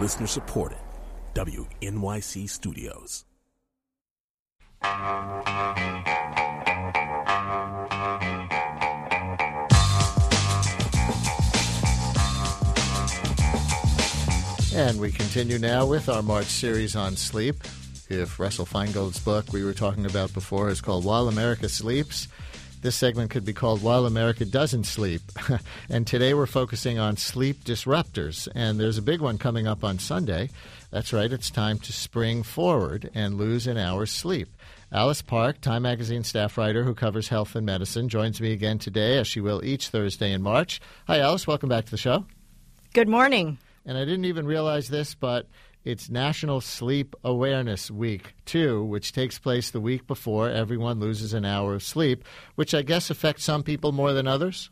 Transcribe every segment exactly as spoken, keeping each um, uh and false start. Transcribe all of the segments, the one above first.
Listener supported. W N Y C Studios. And we continue now with our March series on sleep. If Russell Feingold's book we were talking about before is called While America Sleeps, this segment could be called While America Doesn't Sleep. And today we're focusing on sleep disruptors. And there's a big one coming up on Sunday. That's right, it's time to spring forward and lose an hour's sleep. Alice Park, Time Magazine staff writer who covers health and medicine, joins me again today, as she will each Thursday in March. Hi, Alice. Welcome back to the show. Good morning. And I didn't even realize this, but it's National Sleep Awareness Week, too, which takes place the week before everyone loses an hour of sleep, which I guess affects some people more than others.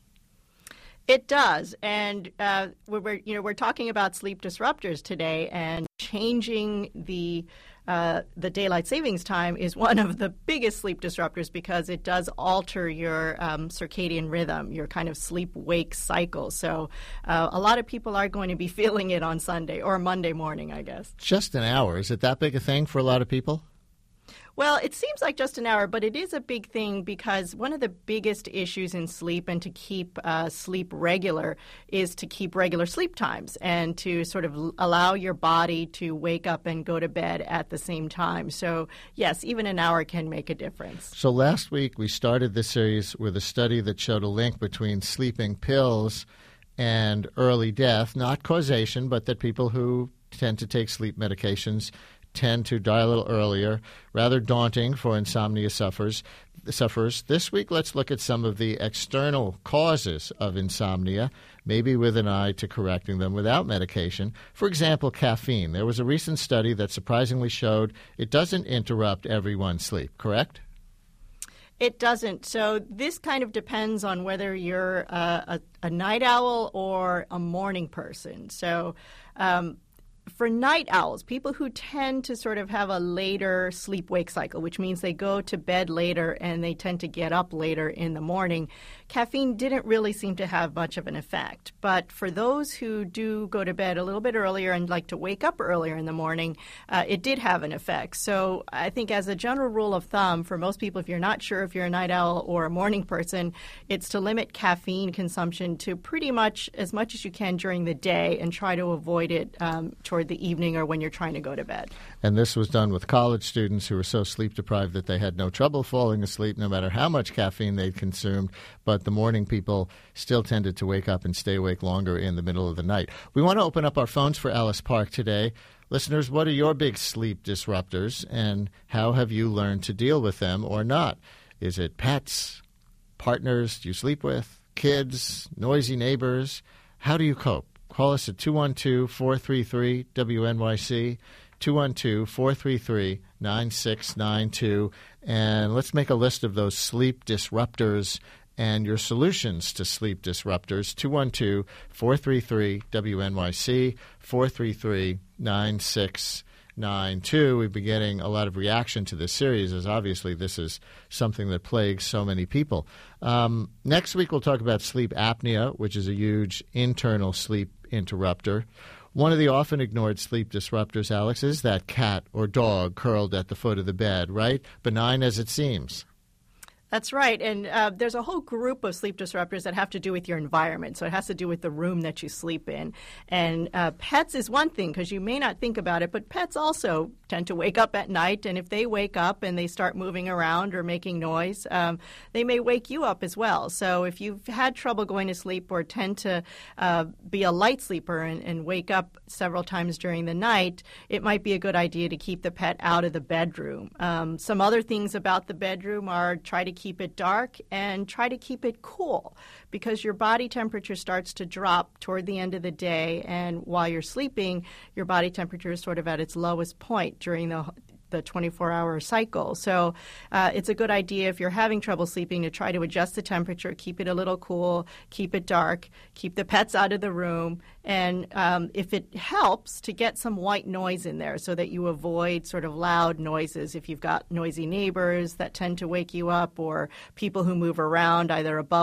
It does, and uh, we're you know we're talking about sleep disruptors today, and changing the uh, the daylight savings time is one of the biggest sleep disruptors because it does alter your um, circadian rhythm, your kind of sleep-wake cycle. So uh, a lot of people are going to be feeling it on Sunday or Monday morning, I guess. Just an hour. Is it that big a thing for a lot of people? Well, it seems like just an hour, but it is a big thing because one of the biggest issues in sleep and to keep uh, sleep regular is to keep regular sleep times and to sort of allow your body to wake up and go to bed at the same time. So, yes, even an hour can make a difference. So last week we started this series with a study that showed a link between sleeping pills and early death, not causation, but that people who tend to take sleep medications tend to die a little earlier, rather daunting for insomnia sufferers. sufferers. This week, let's look at some of the external causes of insomnia, maybe with an eye to correcting them without medication. For example, caffeine. There was a recent study that surprisingly showed it doesn't interrupt everyone's sleep, correct? It doesn't. So this kind of depends on whether you're a, a, a night owl or a morning person. So um for night owls, people who tend to sort of have a later sleep-wake cycle, which means they go to bed later and they tend to get up later in the morning, caffeine didn't really seem to have much of an effect. But for those who do go to bed a little bit earlier and like to wake up earlier in the morning, uh, it did have an effect. So I think as a general rule of thumb, for most people, if you're not sure if you're a night owl or a morning person, it's to limit caffeine consumption to pretty much as much as you can during the day and try to avoid it um, toward the evening or when you're trying to go to bed. And this was done with college students who were so sleep deprived that they had no trouble falling asleep no matter how much caffeine they'd consumed. But the morning people still tended to wake up and stay awake longer in the middle of the night. We want to open up our phones for Alice Park today. Listeners, what are your big sleep disruptors and how have you learned to deal with them or not? Is it pets, partners you sleep with, kids, noisy neighbors? How do you cope? Call us at two one two, four three three, W N Y C, two one two, four three three, nine six nine two, and let's make a list of those sleep disruptors and your solutions to sleep disruptors. two one two, four three three, W N Y C, four three three, nine six nine two. We've been getting a lot of reaction to this series, as obviously this is something that plagues so many people. Um, next week we'll talk about sleep apnea, which is a huge internal sleep interrupter. One of the often ignored sleep disruptors, Alex, is that cat or dog curled at the foot of the bed, right? Benign as it seems. That's right. And uh, there's a whole group of sleep disruptors that have to do with your environment. So it has to do with the room that you sleep in. And uh, pets is one thing because you may not think about it, but pets also tend to wake up at night. And if they wake up and they start moving around or making noise, um, they may wake you up as well. So if you've had trouble going to sleep or tend to uh, be a light sleeper and, and wake up several times during the night, it might be a good idea to keep the pet out of the bedroom. Um, some other things about the bedroom are try to keep it dark and try to keep it cool because your body temperature starts to drop toward the end of the day. And while you're sleeping, your body temperature is sort of at its lowest point during the the twenty-four hour cycle. So uh, it's a good idea if you're having trouble sleeping to try to adjust the temperature, keep it a little cool, keep it dark, keep the pets out of the room, and um, if it helps, to get some white noise in there so that you avoid sort of loud noises if you've got noisy neighbors that tend to wake you up or people who move around either above or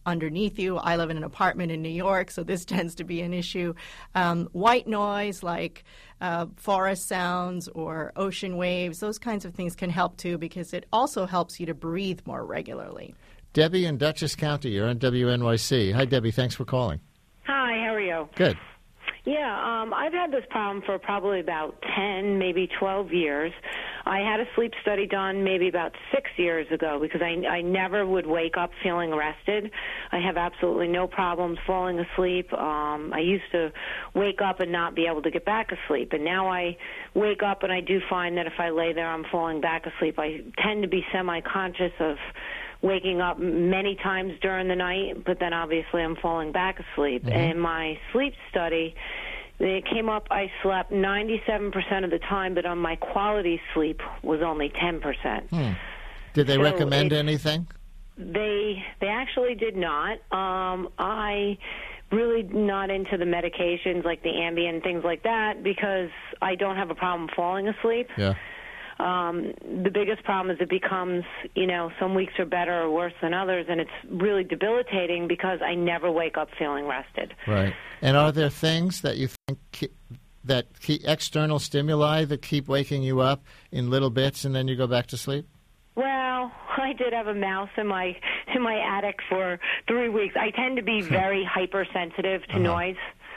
underneath you. I live in an apartment in New York, so this tends to be an issue. Um, white noise like uh, forest sounds or ocean waves, those kinds of things can help too, because it also helps you to breathe more regularly. Debbie in Dutchess County, you're on W N Y C. Hi, Debbie. Thanks for calling. Hi, how are you? Good. Yeah, um, I've had this problem for probably about ten, maybe twelve years. I had a sleep study done maybe about six years ago because I, I never would wake up feeling rested. I have absolutely no problems falling asleep. Um, I used to wake up and not be able to get back asleep, and now I wake up and I do find that if I lay there, I'm falling back asleep. I tend to be semi-conscious of waking up many times during the night, but then obviously I'm falling back asleep. Mm-hmm. And my sleep study, it came up I slept ninety-seven percent of the time, but on my quality sleep was only ten percent. Hmm. Did they so recommend it, anything? They they actually did not. Um, I really not into the medications like the Ambien, things like that, because I don't have a problem falling asleep. Yeah. Um, the biggest problem is it becomes, you know, some weeks are better or worse than others, and it's really debilitating because I never wake up feeling rested. Right. And are there things that you think keep, that keep external stimuli that keep waking you up in little bits and then you go back to sleep? Well, I did have a mouse in my in my attic for three weeks. I tend to be very hypersensitive to uh-huh. noise.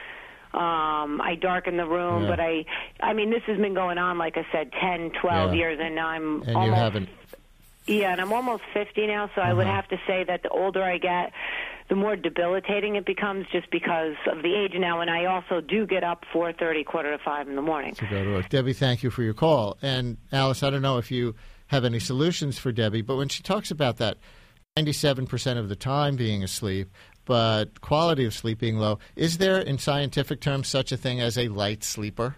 Um, I darken the room, yeah. but I, I mean, this has been going on, like I said, ten, twelve yeah. years, and I'm and almost, you haven't. Yeah, and I'm almost fifty now, so uh-huh. I would have to say that the older I get, the more debilitating it becomes just because of the age now, and I also do get up four thirty, quarter to five in the morning. To go to work. Debbie, thank you for your call. And Alice, I don't know if you have any solutions for Debbie, but when she talks about that ninety-seven percent of the time being asleep, but quality of sleep being low, is there, in scientific terms, such a thing as a light sleeper?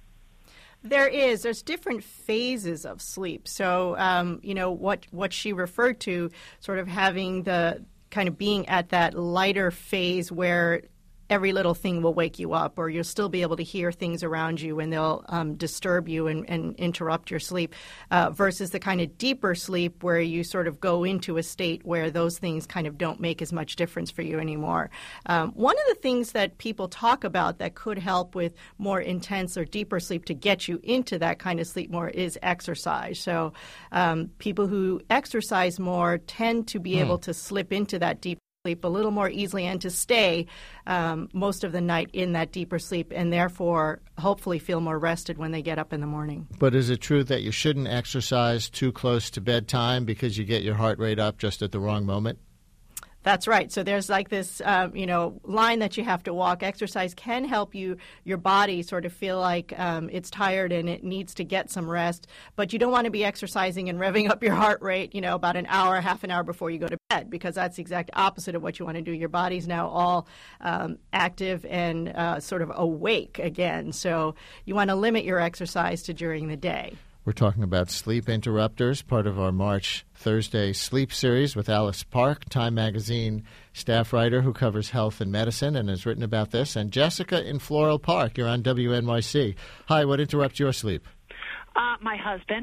There is. There's different phases of sleep. So, um, you know, what, what she referred to, sort of having the kind of being at that lighter phase where every little thing will wake you up, or you'll still be able to hear things around you and they'll um, disturb you and, and interrupt your sleep, uh, versus the kind of deeper sleep where you sort of go into a state where those things kind of don't make as much difference for you anymore. Um, one of the things that people talk about that could help with more intense or deeper sleep to get you into that kind of sleep more is exercise. So um, people who exercise more tend to be mm. able to slip into that deep sleep a little more easily and to stay um, most of the night in that deeper sleep, and therefore hopefully feel more rested when they get up in the morning. But is it true that you shouldn't exercise too close to bedtime because you get your heart rate up just at the wrong moment? That's right. So there's like this, um, you know, line that you have to walk. Exercise can help you, your body sort of feel like um, it's tired and it needs to get some rest. But you don't want to be exercising and revving up your heart rate, you know, about an hour, half an hour before you go to bed, because that's the exact opposite of what you want to do. Your body's now all um, active and uh, sort of awake again. So you want to limit your exercise to during the day. We're talking about sleep interrupters, part of our March Thursday sleep series with Alice Park, Time Magazine staff writer who covers health and medicine and has written about this, and Jessica in Floral Park. You're on W N Y C. Hi, what interrupts your sleep? Uh, my husband.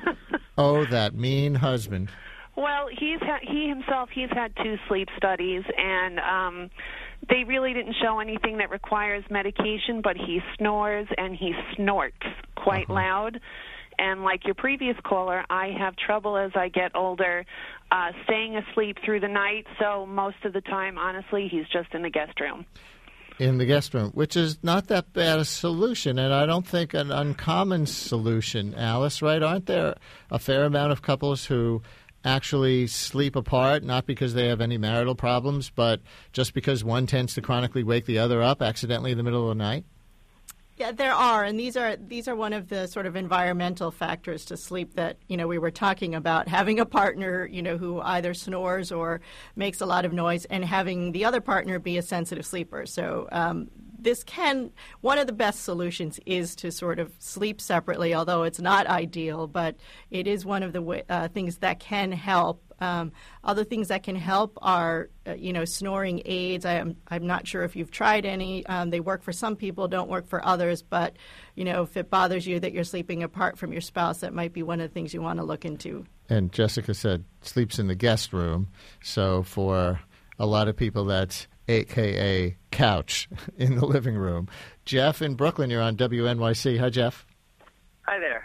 Oh, that mean husband. Well, he's ha- he himself, he's had two sleep studies, and um, they really didn't show anything that requires medication, but he snores and he snorts quite uh-huh. loud. And like your previous caller, I have trouble as I get older uh, staying asleep through the night. So most of the time, honestly, he's just in the guest room. In the guest room, which is not that bad a solution, and I don't think an uncommon solution, Alice, right? Aren't there a fair amount of couples who actually sleep apart, not because they have any marital problems, but just because one tends to chronically wake the other up accidentally in the middle of the night? Yeah, there are, and these are these are one of the sort of environmental factors to sleep that, you know, we were talking about. Having a partner, you know, who either snores or makes a lot of noise, and having the other partner be a sensitive sleeper. So um, this can, one of the best solutions is to sort of sleep separately, although it's not ideal, but it is one of the uh, things that can help. Um, other things that can help are, uh, you know, snoring aids. I am, I'm not sure if you've tried any. Um, they work for some people, don't work for others. But, you know, if it bothers you that you're sleeping apart from your spouse, that might be one of the things you want to look into. And Jessica said sleeps in the guest room. So for a lot of people that's A K A couch in the living room. Jeff in Brooklyn, you're on W N Y C. Hi, Jeff. Hi there.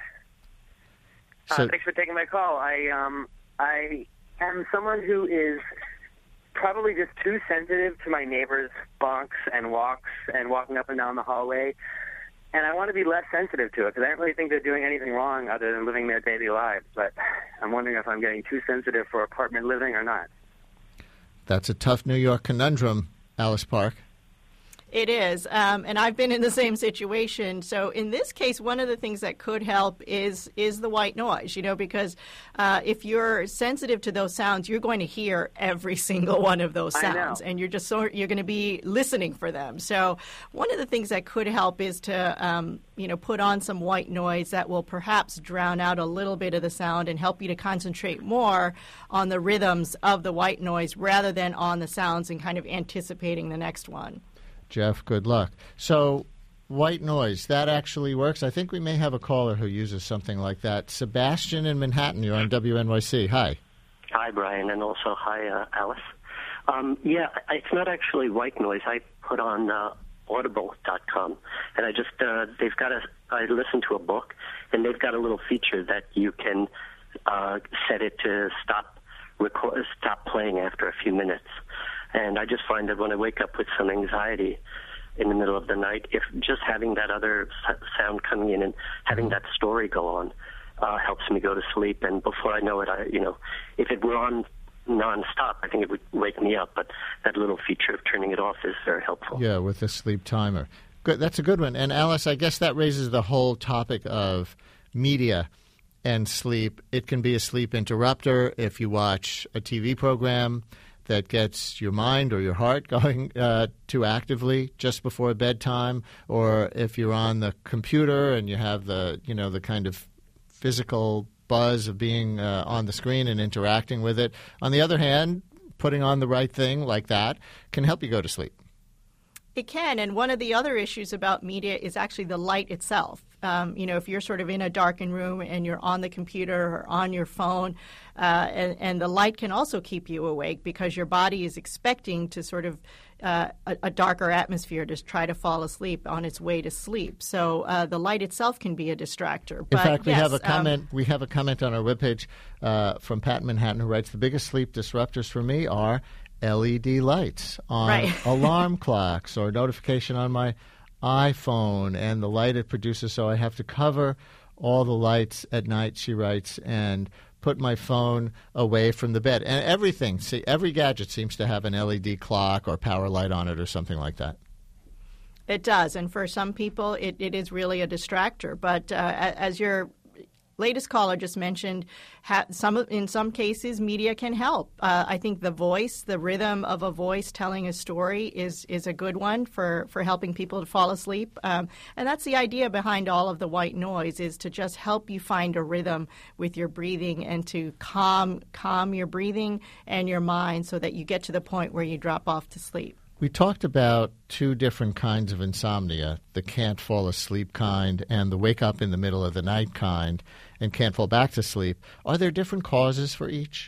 Uh, So- thanks for taking my call. I um I am someone who is probably just too sensitive to my neighbors' bonks and walks and walking up and down the hallway, and I want to be less sensitive to it because I don't really think they're doing anything wrong other than living their daily lives. But I'm wondering if I'm getting too sensitive for apartment living or not. That's a tough New York conundrum, Alice Park. It is, um, and I've been in the same situation. So in this case, one of the things that could help is is the white noise, you know, because uh, if you're sensitive to those sounds, you're going to hear every single one of those sounds, and you're just so you're going to be listening for them. So one of the things that could help is to um, you know put on some white noise that will perhaps drown out a little bit of the sound and help you to concentrate more on the rhythms of the white noise rather than on the sounds and kind of anticipating the next one. Jeff, good luck. So, white noise, that actually works. I think we may have a caller who uses something like that. Sebastian in Manhattan, you're on W N Y C. Hi. Hi, Brian, and also hi, uh, Alice. Um, yeah, it's not actually white noise. I put on uh, audible dot com, and I just, uh, they've got a, I listened to a book, and they've got a little feature that you can uh, set it to stop record, stop playing after a few minutes. And I just find that when I wake up with some anxiety in the middle of the night, if just having that other sound coming in and having that story go on uh, helps me go to sleep. And before I know it, I, you know, if it were on nonstop, I think it would wake me up. But that little feature of turning it off is very helpful. Yeah, with the sleep timer. Good. That's a good one. And Alice, I guess that raises the whole topic of media and sleep. It can be a sleep interrupter if you watch a T V program that gets your mind or your heart going uh, too actively just before bedtime, or if you're on the computer and you have the, you know, the kind of physical buzz of being uh, on the screen and interacting with it. On the other hand, putting on the right thing like that can help you go to sleep. It can, and one of the other issues about media is actually the light itself. Um, you know, if you're sort of in a darkened room and you're on the computer or on your phone, uh, and, and the light can also keep you awake because your body is expecting to sort of uh, a, a darker atmosphere to try to fall asleep on its way to sleep. So uh, the light itself can be a distractor. In But fact, we yes, have a comment. Um, we have a comment on our webpage uh, from Pat in Manhattan who writes, "The biggest sleep disruptors for me are L E D lights on Right. alarm clocks or notification on my iPhone and the light it produces, so I have to cover all the lights at night," she writes, "and put my phone away from the bed." And everything, see, every gadget seems to have an L E D clock or power light on it or something like that. It does, and for some people, it, it is really a distractor. But uh, as your latest caller just mentioned, ha- some in some cases, media can help. Uh, I think the voice, the rhythm of a voice telling a story is is a good one for, for helping people to fall asleep. Um, and that's the idea behind all of the white noise, is to just help you find a rhythm with your breathing and to calm calm your breathing and your mind so that you get to the point where you drop off to sleep. We talked about two different kinds of insomnia, the can't fall asleep kind and the wake up in the middle of the night kind and can't fall back to sleep. Are there different causes for each?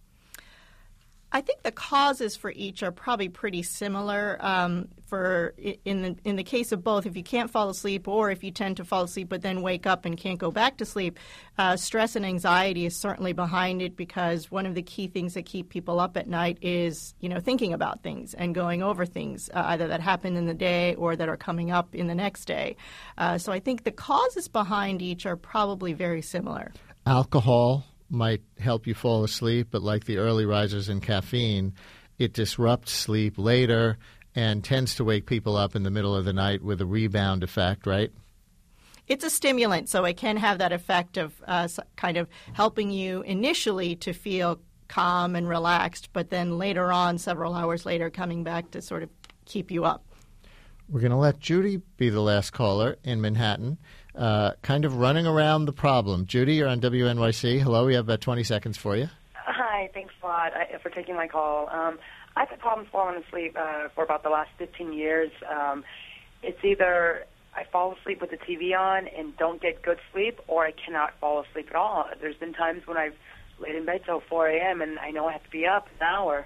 I think the causes for each are probably pretty similar. Um, for in the in the case of both, if you can't fall asleep or if you tend to fall asleep but then wake up and can't go back to sleep, uh, stress and anxiety is certainly behind it, because one of the key things that keep people up at night is, you know, thinking about things and going over things, uh, either that happened in the day or that are coming up in the next day. Uh, so I think the causes behind each are probably very similar. Alcohol might help you fall asleep, but like the early risers in caffeine, it disrupts sleep later and tends to wake people up in the middle of the night with a rebound effect, right? It's a stimulant, so it can have that effect of uh, kind of helping you initially to feel calm and relaxed, but then later on, several hours later, coming back to sort of keep you up. We're going to let Judy be the last caller in Manhattan, uh, kind of running around the problem. Judy, you're on W N Y C. Hello, we have about twenty seconds for you. Hi, thanks a lot I, for taking my call. Um, I've had problems falling asleep uh, for about the last fifteen years. Um, it's either I fall asleep with the T V on and don't get good sleep, or I cannot fall asleep at all. There's been times when I've laid in bed till four a.m. and I know I have to be up an hour.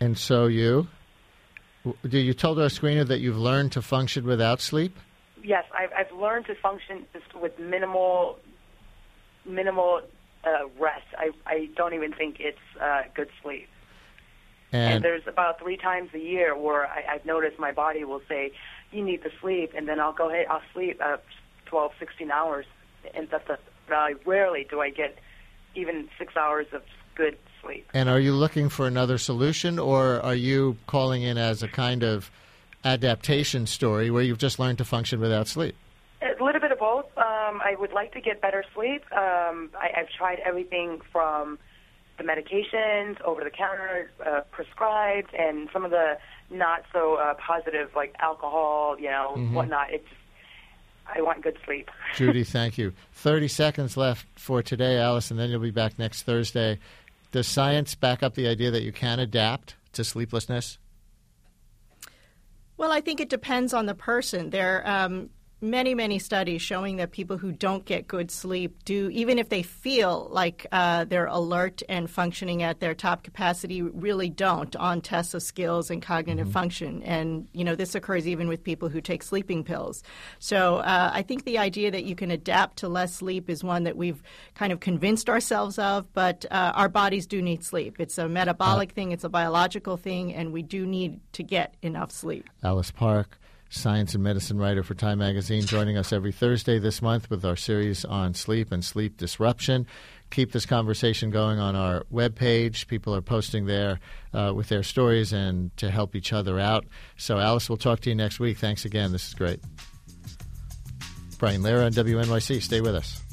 And so you, you told our screener that you've learned to function without sleep? Yes, I've, I've learned to function just with minimal, minimal uh, rest. I, I don't even think it's uh, good sleep. And, and there's about three times a year where I, I've noticed my body will say, you need to sleep, and then I'll go ahead, I'll sleep uh, twelve, sixteen hours, and that's a, uh, rarely do I get even six hours of good sleep. And are you looking for another solution, or are you calling in as a kind of adaptation story where you've just learned to function without sleep? A little bit of both. Um, I would like to get better sleep. Um, I, I've tried everything from the medications, over-the-counter, uh, prescribed, and some of the not-so uh, positive, like alcohol, you know, mm-hmm. whatnot. It's I want good sleep. Judy, thank you. thirty seconds left for today, Alice, and then you'll be back next Thursday. Does science back up the idea that you can adapt to sleeplessness? Well, I think it depends on the person. There are um, many, many studies showing that people who don't get good sleep do, even if they feel like uh, they're alert and functioning at their top capacity, really don't on tests of skills and cognitive mm-hmm. function. And, you know, this occurs even with people who take sleeping pills. So uh, I think the idea that you can adapt to less sleep is one that we've kind of convinced ourselves of, but uh, our bodies do need sleep. It's a metabolic uh, thing, it's a biological thing, and we do need to get enough sleep. Alice Park, science and medicine writer for Time Magazine, joining us every Thursday this month with our series on sleep and sleep disruption. Keep this conversation going on our webpage. People are posting there uh, with their stories and to help each other out. So, Alice, we'll talk to you next week. Thanks again. This is great. Brian Lehrer on W N Y C. Stay with us.